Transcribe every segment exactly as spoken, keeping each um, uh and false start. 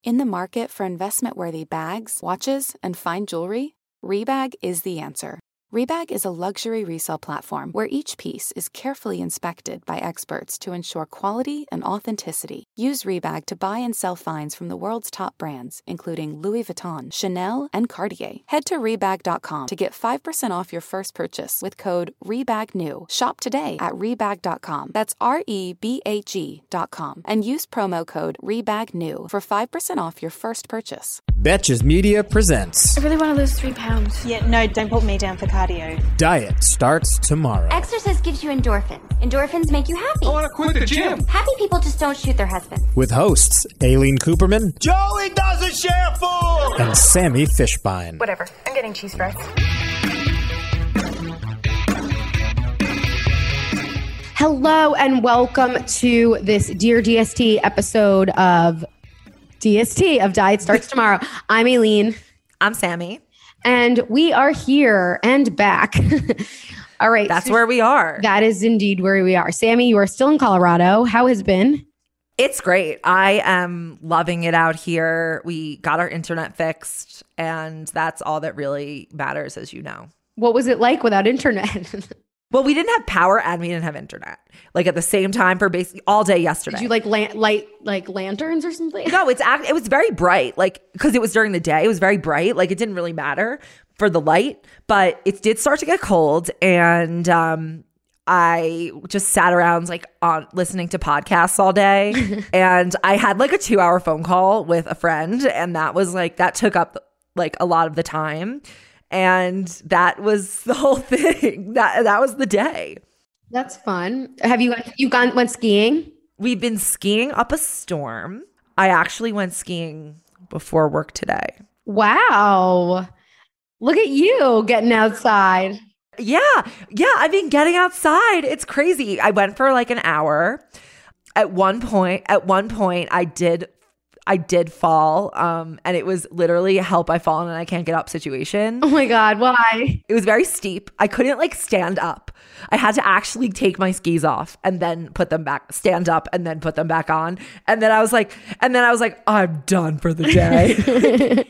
In the market for investment-worthy bags, watches, and fine jewelry, Rebag is the answer. Rebag is a luxury resale platform where each piece is carefully inspected by experts to ensure quality and authenticity. Use Rebag to buy and sell finds from the world's top brands, including Louis Vuitton, Chanel, and Cartier. Head to Rebag dot com to get five percent off your first purchase with code REBAGNEW. Shop today at Rebag dot com. That's R E B A G dot com. And use promo code REBAGNEW for five percent off your first purchase. Betches Media presents. I really want to lose three pounds. Yeah, no, don't put me down for cardio. Diet starts tomorrow. Exercise gives you endorphins. Endorphins make you happy. I want to quit the gym. Happy people just don't shoot their husbands. With hosts Aileen Cooperman, Joey doesn't share food, and Sammy Fishbein. Whatever. I'm getting cheese fries. Hello and welcome to this Dear D S T episode of D S T of Diet Starts Tomorrow. I'm Aileen. I'm Sammy. And we are here and back. All right. That's so where we are. That is indeed where we are. Sammy, you are still in Colorado. How has it been? It's great. I am loving it out here. We got our internet fixed, and that's all that really matters, as you know. What was it like without internet? Well, we didn't have power and we didn't have internet. Like at the same time for basically all day yesterday. Did you like la- light like lanterns or something? No, it's act- it was very bright. Like because it was during the day, it was very bright. Like it didn't really matter for the light, but it did start to get cold, and um, I just sat around like on listening to podcasts all day, and I had like a two hour phone call with a friend, and that was like that took up like a lot of the time. And that was the whole thing. That that was the day. That's fun. Have you you gone went skiing? We've been skiing up a storm. I actually went skiing before work today. Wow. Look at you getting outside. Yeah. Yeah, I've been getting outside. It's crazy. I went for like an hour. At one point, at one point I did I did fall, um, and it was literally a help I've fallen and I can't get up situation. Oh my God, why? It was very steep. I couldn't like stand up. I had to actually take my skis off and then put them back, stand up and then put them back on. And then I was like, and then I was like, I'm done for the day.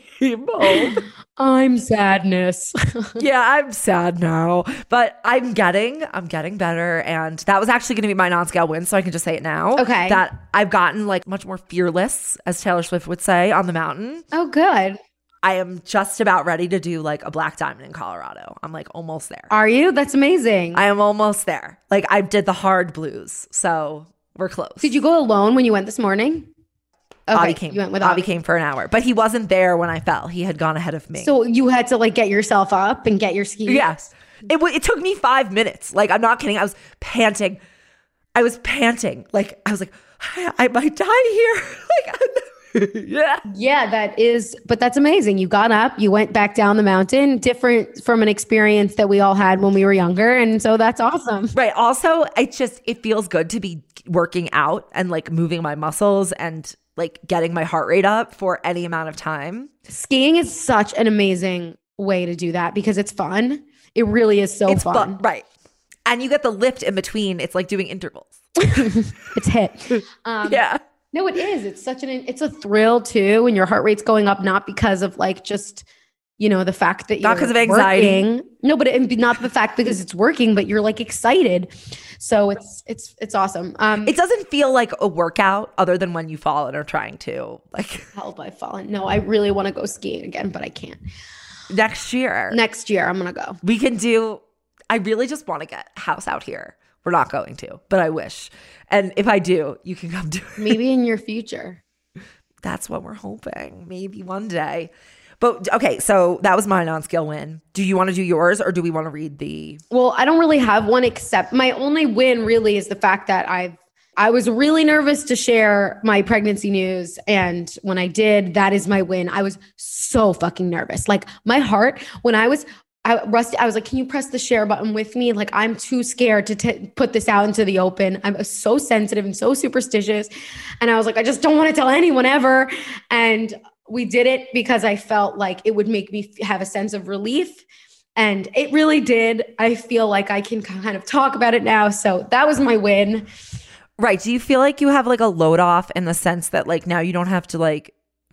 I'm sadness. Yeah, I'm sad now, but I'm getting, I'm getting better. And that was actually going to be my non-scale win. So I can just say it now. Okay. That I've gotten like much more fearless, as Taylor Swift would say, on the mountain. Oh, good. I am just about ready to do like a black diamond in Colorado. I'm like almost there. Are you? That's amazing. I am almost there. Like I did the hard blues. So we're close. Did you go alone when you went this morning? Okay, Avi came. You went with Avi Avi. came for an hour, but he wasn't there when I fell. He had gone ahead of me. So you had to like get yourself up and get your skis? Yes. It, w- it took me five minutes. Like, I'm not kidding. I was panting. I was panting. Like, I was like, I, I might die here. like, yeah. Yeah, that is, but that's amazing. You got up, you went back down the mountain, different from an experience that we all had when we were younger. And so that's awesome. Right. Also, it just, it feels good to be working out and like moving my muscles and like getting my heart rate up for any amount of time. Skiing is such an amazing way to do that because it's fun. It really is so it's fun. fun. Right. And you get the lift in between. It's like doing intervals. It's hit. Um, yeah. No, it is. It's such an, it's a thrill too. When your heart rate's going up, not because of like just, you know, the fact that you're not because of anxiety. Working. No, but it, not the fact because it's working, but you're like excited. So it's, it's, it's awesome. Um, it doesn't feel like a workout other than when you fall and are trying to like help. I've fallen. No, I really want to go skiing again, but I can't. Next year. Next year, I'm going to go. We can do, I really just want to get a house out here. We're not going to, but I wish. And if I do, you can come do it. Maybe in your future. That's what we're hoping. Maybe one day. But okay, so that was my non-scale win. Do you want to do yours or do we want to read the... Well, I don't really have one except my only win really is the fact that I've I was really nervous to share my pregnancy news. And when I did, that is my win. I was so fucking nervous. Like my heart, when I was... I, Rusty, I was like, can you press the share button with me? Like, I'm too scared to t- put this out into the open. I'm so sensitive and so superstitious. And I was like, I just don't want to tell anyone ever. And we did it because I felt like it would make me have a sense of relief. And it really did. I feel like I can kind of talk about it now. So that was my win. Right. Do you feel like you have like a load off in the sense that like now you don't have to like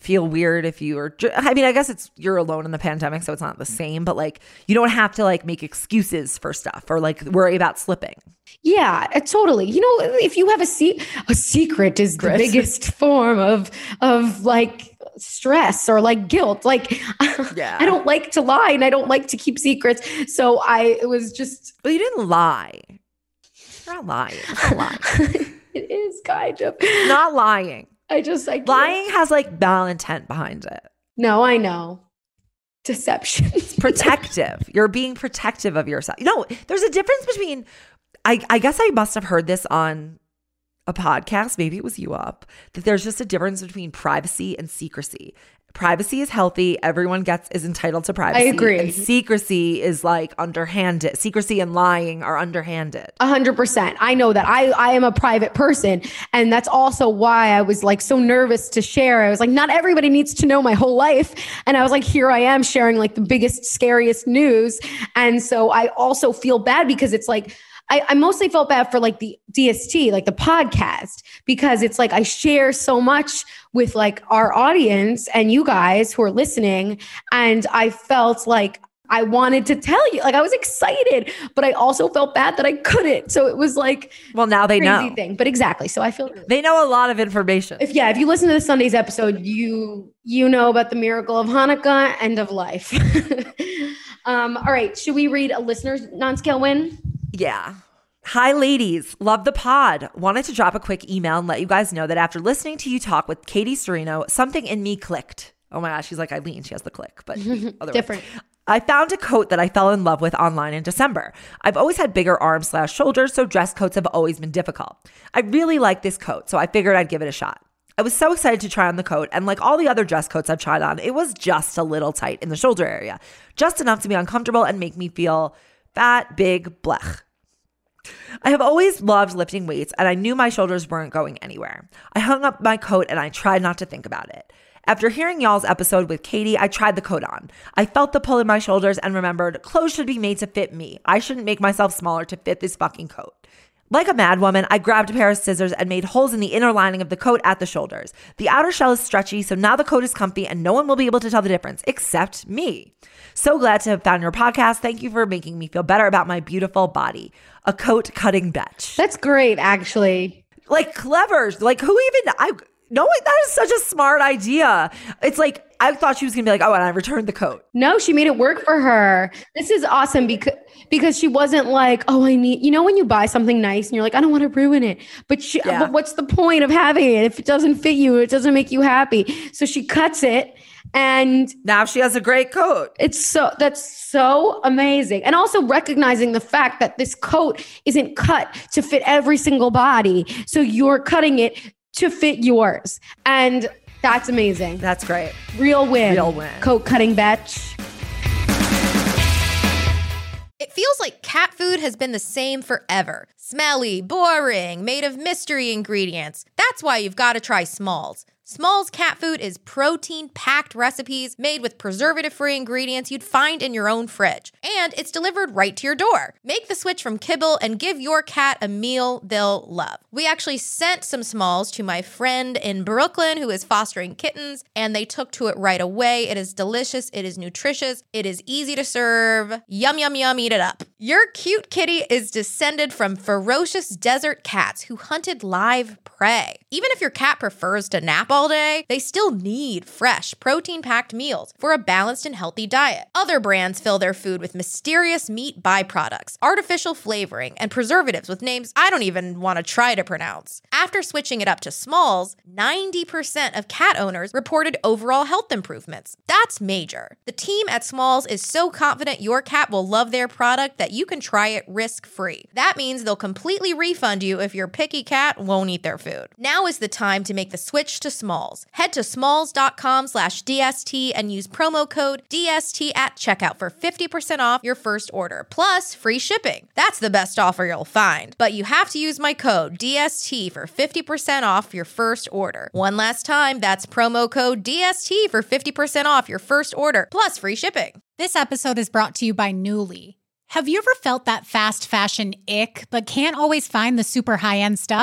feel weird if you are, I mean, I guess it's, you're alone in the pandemic, so it's not the same, but like, you don't have to like make excuses for stuff or like worry about slipping. Yeah, uh, totally. You know, if you have a se- a secret is the biggest form of, of like stress or like guilt. Like, yeah. I don't like to lie and I don't like to keep secrets. So I, it was just. Well, you didn't lie. You're not lying. It's not lying. It is kind of. Not lying. I just, I can't. Lying has like malintent behind it. No, I know. Deception. It's protective. You're being protective of yourself. You know, there's a difference between, I, I guess I must have heard this on a podcast, maybe it was You Up, that there's just a difference between privacy and secrecy. Privacy is healthy. Everyone gets is entitled to privacy. I agree. And secrecy is like underhanded. Secrecy and lying are underhanded. A hundred percent. I know that. I, I am a private person. And that's also why I was like so nervous to share. I was like, not everybody needs to know my whole life. And I was like, here I am sharing like the biggest, scariest news. And so I also feel bad because it's like, I, I mostly felt bad for like the D S T, like the podcast, because it's like I share so much with like our audience and you guys who are listening. And I felt like I wanted to tell you, like I was excited, but I also felt bad that I couldn't. So it was like, well, now they crazy know. Thing. But exactly. So I feel they know a lot of information. If yeah, if you listen to the Sunday's episode, you you know about the miracle of Hanukkah and of life. um, all right, should we read a listener's non-scale win? Yeah. Hi, ladies. Love the pod. Wanted to drop a quick email and let you guys know that after listening to you talk with Katie Serino, something in me clicked. Oh my gosh, she's like Eileen. She has the click, but different. I found a coat that I fell in love with online in December. I've always had bigger arms slash shoulders, so dress coats have always been difficult. I really like this coat, so I figured I'd give it a shot. I was so excited to try on the coat, and like all the other dress coats I've tried on, it was just a little tight in the shoulder area. Just enough to be uncomfortable and make me feel fat, big, blech. I have always loved lifting weights, and I knew my shoulders weren't going anywhere. I hung up my coat and I tried not to think about it. After hearing y'all's episode with Katie, I tried the coat on. I felt the pull in my shoulders and remembered clothes should be made to fit me. I shouldn't make myself smaller to fit this fucking coat. Like a mad woman, I grabbed a pair of scissors and made holes in the inner lining of the coat at the shoulders. The outer shell is stretchy, so now the coat is comfy and no one will be able to tell the difference, except me. So glad to have found your podcast. Thank you for making me feel better about my beautiful body. A coat cutting bitch. That's great, actually. Like clever. Like who even, I, no, that is such a smart idea. It's like, I thought she was going to be like, oh, and I returned the coat. No, she made it work for her. This is awesome because because she wasn't like, oh, I need, you know, when you buy something nice and you're like, I don't want to ruin it. But, she, yeah. but what's the point of having it if it doesn't fit you? It doesn't make you happy. So she cuts it. And now she has a great coat. It's so, that's so amazing. And also recognizing the fact that this coat isn't cut to fit every single body. So you're cutting it to fit yours. And that's amazing. That's great. Real win. Real win. Coat cutting bitch. It feels like cat food has been the same forever. Smelly, boring, made of mystery ingredients. That's why you've got to try Smalls. Smalls cat food is protein-packed recipes made with preservative-free ingredients you'd find in your own fridge. And it's delivered right to your door. Make the switch from kibble and give your cat a meal they'll love. We actually sent some Smalls to my friend in Brooklyn who is fostering kittens, and they took to it right away. It is delicious. It is nutritious. It is easy to serve. Yum, yum, yum, eat it up. Your cute kitty is descended from ferocious desert cats who hunted live prey. Even if your cat prefers to nap all day, they still need fresh, protein-packed meals for a balanced and healthy diet. Other brands fill their food with mysterious meat byproducts, artificial flavoring, and preservatives with names I don't even want to try to pronounce. After switching it up to Smalls, ninety percent of cat owners reported overall health improvements. That's major. The team at Smalls is so confident your cat will love their product that you can try it risk-free. That means they'll completely refund you if your picky cat won't eat their food. Now is the time to make the switch to Smalls. Head to smalls.com slash DST and use promo code D S T at checkout for fifty percent off your first order, plus free shipping. That's the best offer you'll find. But you have to use my code D S T for fifty percent off your first order. One last time, that's promo code D S T for fifty percent off your first order, plus free shipping. This episode is brought to you by Nuuly. Have you ever felt that fast fashion ick, but can't always find the super high-end stuff?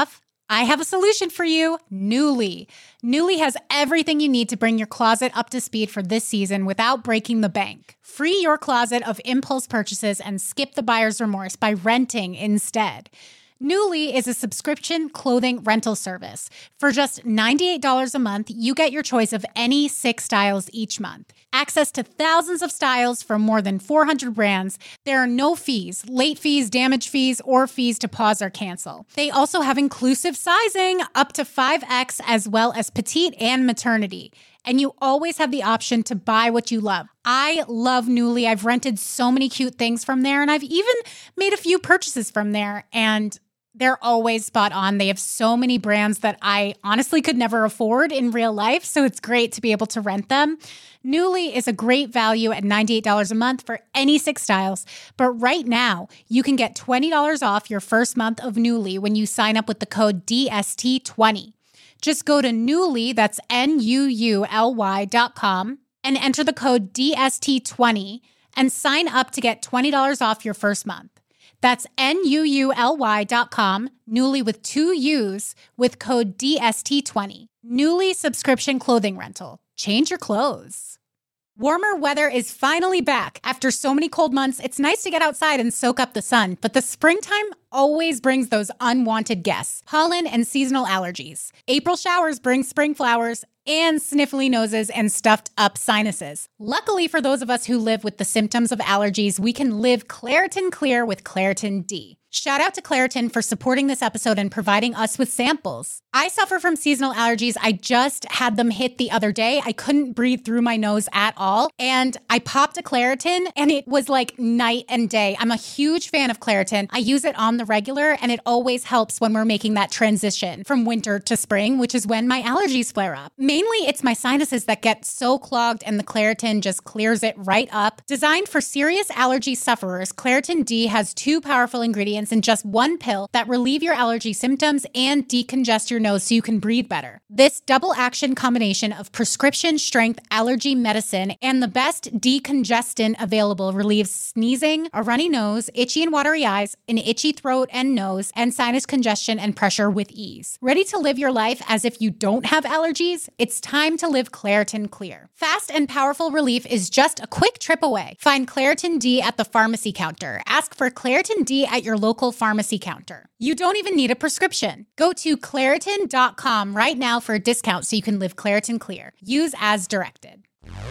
I have a solution for you, Nuuly. Nuuly has everything you need to bring your closet up to speed for this season without breaking the bank. Free your closet of impulse purchases and skip the buyer's remorse by renting instead. Nuuly is a subscription clothing rental service. For just ninety-eight dollars a month, you get your choice of any six styles each month. Access to thousands of styles from more than four hundred brands. There are no fees, late fees, damage fees, or fees to pause or cancel. They also have inclusive sizing up to five X as well as petite and maternity. And you always have the option to buy what you love. I love Nuuly. I've rented so many cute things from there, and I've even made a few purchases from there, and they're always spot on. They have so many brands that I honestly could never afford in real life, so it's great to be able to rent them. Nuuly is a great value at ninety-eight dollars a month for any six styles, but right now, you can get twenty dollars off your first month of Nuuly when you sign up with the code D S T twenty. Just go to Nuuly, that's N U U L Y dot com, and enter the code D S T twenty and sign up to get twenty dollars off your first month. That's N U U L Y dot com, Nuuly with two U's, with code D S T twenty. Nuuly subscription clothing rental. Change your clothes. Warmer weather is finally back. After so many cold months, it's nice to get outside and soak up the sun, but the springtime always brings those unwanted guests, pollen and seasonal allergies. April showers bring spring flowers and sniffly noses and stuffed up sinuses. Luckily for those of us who live with the symptoms of allergies, we can live Claritin Clear with Claritin D. Shout out to Claritin for supporting this episode and providing us with samples. I suffer from seasonal allergies. I just had them hit the other day. I couldn't breathe through my nose at all. And I popped a Claritin and it was like night and day. I'm a huge fan of Claritin. I use it on the regular and it always helps when we're making that transition from winter to spring, which is when my allergies flare up. Mainly it's my sinuses that get so clogged and the Claritin just clears it right up. Designed for serious allergy sufferers, Claritin D has two powerful ingredients in just one pill that relieve your allergy symptoms and decongest your nose so you can breathe better. This double action combination of prescription strength allergy medicine and the best decongestant available relieves sneezing, a runny nose, itchy and watery eyes, an itchy throat and nose, and sinus congestion and pressure with ease. Ready to live your life as if you don't have allergies? It's time to live Claritin Clear. Fast and powerful relief is just a quick trip away. Find Claritin D at the pharmacy counter. Ask for Claritin D at your local pharmacy counter. You don't even need a prescription. Go to Claritin dot com right now for a discount so you can live Claritin Clear. Use as directed.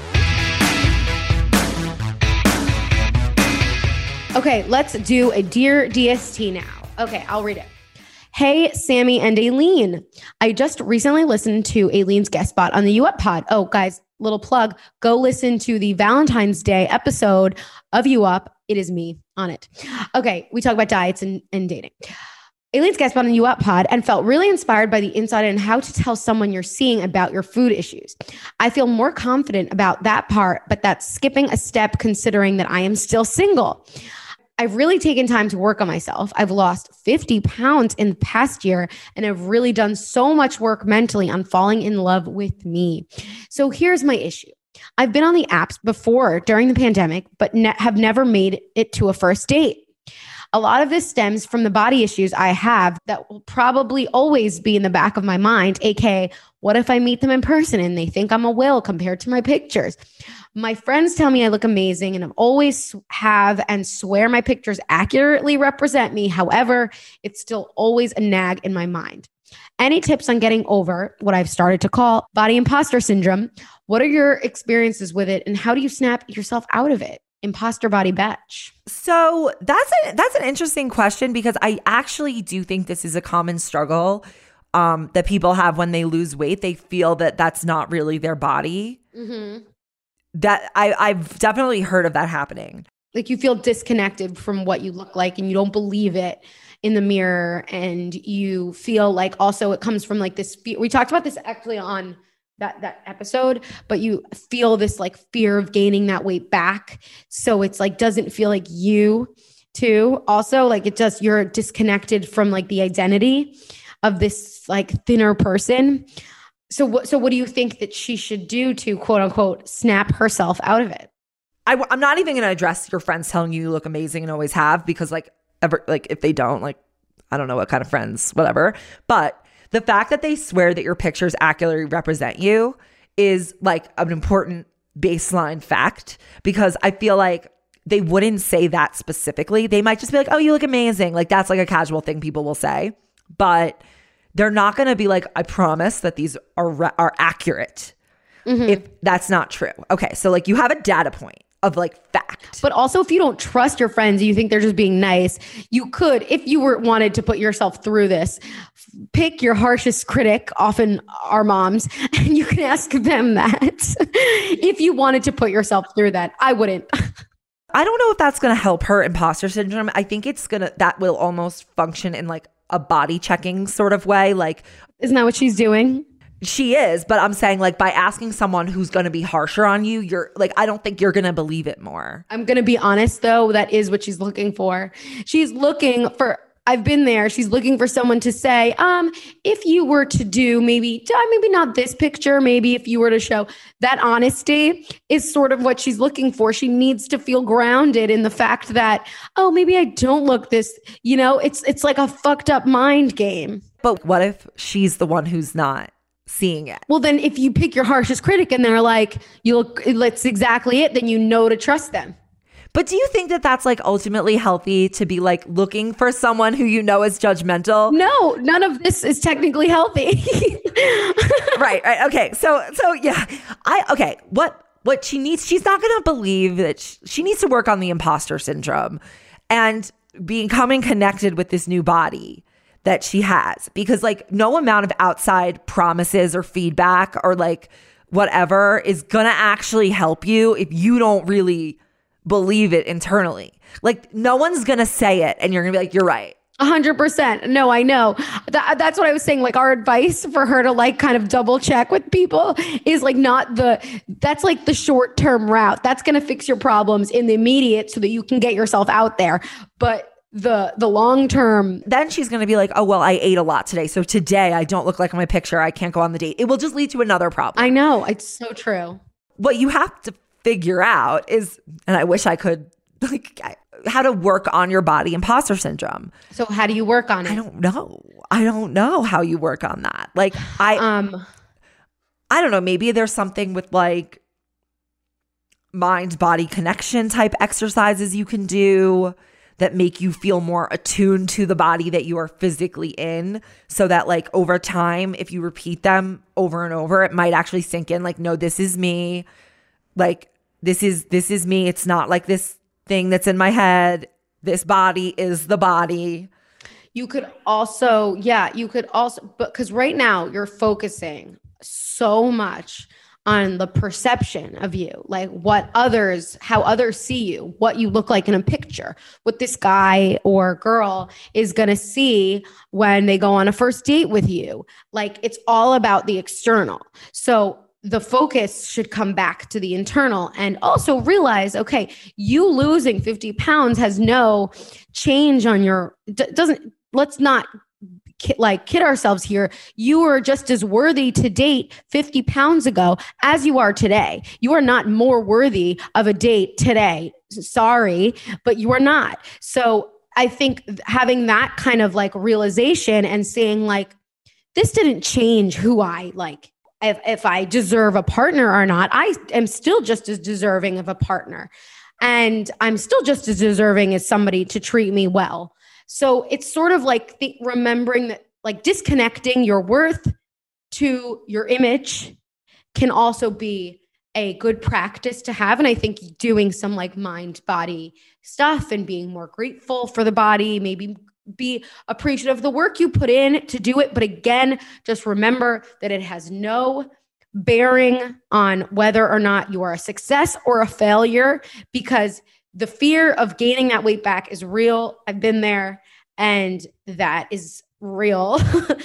Okay, let's do a Dear D S T now. Okay, I'll read it. Hey, Sammy and Aileen. I just recently listened to Aileen's guest spot on the U Up Pod. Oh, guys, little plug. Go listen to the Valentine's Day episode of U Up. It is me on it. Okay, we talk about diets and, and dating. Aileen's guest spot on the U Up Pod and felt really inspired by the insight on how to tell someone you're seeing about your food issues. I feel more confident about that part, but that's skipping a step considering that I am still single. I've really taken time to work on myself. I've lost fifty pounds in the past year, and I've really done so much work mentally on falling in love with me. So here's my issue. I've been on the apps before during the pandemic, but ne- have never made it to a first date. A lot of this stems from the body issues I have that will probably always be in the back of my mind, aka, what if I meet them in person and they think I'm a whale compared to my pictures? My friends tell me I look amazing and I've always have and swear my pictures accurately represent me. However, it's still always a nag in my mind. Any tips on getting over what I've started to call body imposter syndrome? What are your experiences with it and how do you snap yourself out of it? Imposter body bitch. So that's a, that's an interesting question because I actually do think this is a common struggle um, that people have when they lose weight. They feel that that's not really their body. Mm-hmm. That I, I've definitely heard of that happening. Like you feel disconnected from what you look like and you don't believe it in the mirror. And you feel like also it comes from like this fear. We talked about this actually on that, that episode, but you feel this like fear of gaining that weight back. So it's like, doesn't feel like you too. Also like it just, you're disconnected from like the identity of this like thinner person. So what, so what do you think that she should do to quote unquote snap herself out of it? I, I'm not even going to address your friends telling you you look amazing and always have, because like ever, like if they don't, like, I don't know what kind of friends, whatever. But the fact that they swear that your pictures accurately represent you is like an important baseline fact, because I feel like they wouldn't say that specifically. They might just be like, oh, you look amazing. Like that's like a casual thing people will say, but they're not going to be like, I promise that these are re- are accurate. Mm-hmm. If that's not true. Okay. So like you have a data point of like fact. But also if you don't trust your friends, you think they're just being nice, you could, if you were wanted to put yourself through this, pick your harshest critic, often our moms, and you can ask them that. If you wanted to put yourself through that, I wouldn't. I don't know if that's going to help her imposter syndrome. I think it's going to, that will almost function in like a body checking sort of way. Like, isn't that what she's doing? She is, but I'm saying like by asking someone who's going to be harsher on you, you're like, I don't think you're going to believe it more. I'm going to be honest though, that is what she's looking for. She's looking for, I've been there. She's looking for someone to say, um, if you were to do maybe, maybe not this picture, maybe if you were to show that honesty is sort of what she's looking for. She needs to feel grounded in the fact that, oh, maybe I don't look this, you know, it's, it's like a fucked up mind game. But what if she's the one who's not seeing it? Well, then if you pick your harshest critic and they're like, you look, that's exactly it, then you know to trust them. But do you think that that's like ultimately healthy to be like looking for someone who you know is judgmental? No, none of this is technically healthy. right, right. Okay. So, so yeah, I, okay. What, what she needs, she's not going to believe that she, she needs to work on the imposter syndrome and becoming connected with this new body that she has, because like no amount of outside promises or feedback or like whatever is going to actually help you if you don't really believe it internally. Like no one's going to say it and you're going to be like, you're right. A hundred percent. No, I know. That, that's what I was saying. Like our advice for her to like kind of double check with people is like not the, that's like the short term route. That's going to fix your problems in the immediate so that you can get yourself out there. But the the long term, then she's going to be like, oh, well, I ate a lot today. So today I don't look like my picture. I can't go on the date. It will just lead to another problem. I know. It's so true. What you have to figure out is, and I wish I could, like, how to work on your body imposter syndrome. So how do you work on it? I don't know. I don't know how you work on that. Like I, um, I don't know. Maybe there's something with like mind body connection type exercises you can do that make you feel more attuned to the body that you are physically in, so that like over time, if you repeat them over and over, it might actually sink in like, no, this is me. Like this is, this is me. It's not like this thing that's in my head. This body is the body. You could also, yeah, you could also, but because right now you're focusing so much on the perception of you, like what others, how others see you, what you look like in a picture, what this guy or girl is going to see when they go on a first date with you. Like it's all about the external. So the focus should come back to the internal and also realize, okay, you losing fifty pounds has no change on your, d- doesn't, let's not like kid ourselves here. You were just as worthy to date fifty pounds ago as you are today. You are not more worthy of a date today. Sorry, but you are not. So I think having that kind of like realization and saying like, this didn't change who I like, if, if I deserve a partner or not. I am still just as deserving of a partner. And I'm still just as deserving as somebody to treat me well. So it's sort of like th- remembering that like disconnecting your worth to your image can also be a good practice to have. And I think doing some like mind body stuff and being more grateful for the body, maybe be appreciative of the work you put in to do it. But again, just remember that it has no bearing on whether or not you are a success or a failure, because the fear of gaining that weight back is real. I've been there, and that is real.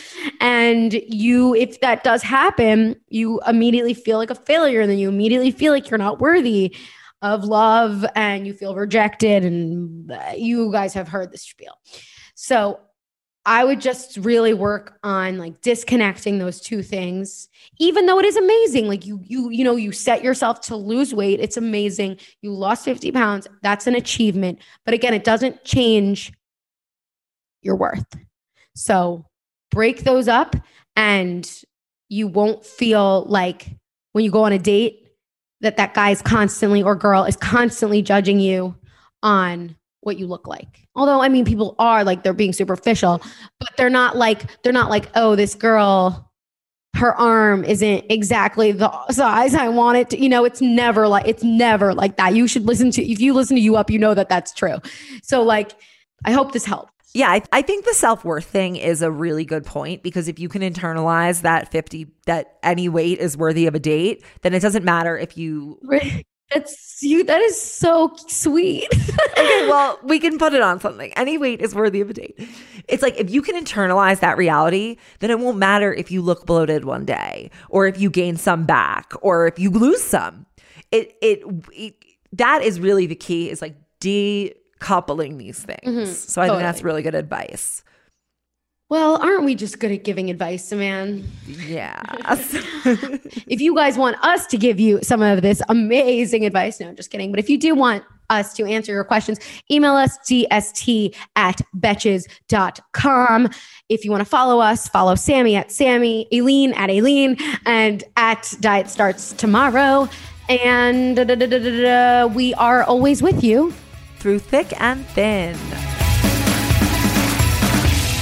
And you, if that does happen, you immediately feel like a failure, and then you immediately feel like you're not worthy of love, and you feel rejected. And you guys have heard this spiel. So I would just really work on like disconnecting those two things, even though it is amazing. Like you, you, you know, you set yourself to lose weight. It's amazing. You lost fifty pounds. That's an achievement. But again, it doesn't change your worth. So break those up and you won't feel like when you go on a date that that guy is constantly or girl is constantly judging you on what you look like. Although, I mean, people are like, they're being superficial, but they're not like, they're not like, oh, this girl, her arm isn't exactly the size I want it to, you know, it's never like, it's never like that. You should listen to, if you listen to You Up, you know that that's true. So like, I hope this helped. Yeah, I, I think the self-worth thing is a really good point, because if you can internalize that fifty, that any weight is worthy of a date, then it doesn't matter if you... That's you. That is so sweet. Okay, well, we can put it on something. Any weight is worthy of a date. It's like, if you can internalize that reality, then it won't matter if you look bloated one day, or if you gain some back, or if you lose some. It, it, it that is really the key, is like decoupling these things. Mm-hmm. So I totally. think that's really good advice. Well, aren't we just good at giving advice, man? Yeah. If you guys want us to give you some of this amazing advice, no, just kidding. But if you do want us to answer your questions, email us d s t at betches dot com. If you want to follow us, follow Sammy at Sammy, Aileen at Aileen, and at Diet Starts Tomorrow. And da, da, da, da, da, da, we are always with you through thick and thin.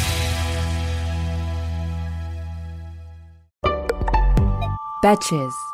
Betches.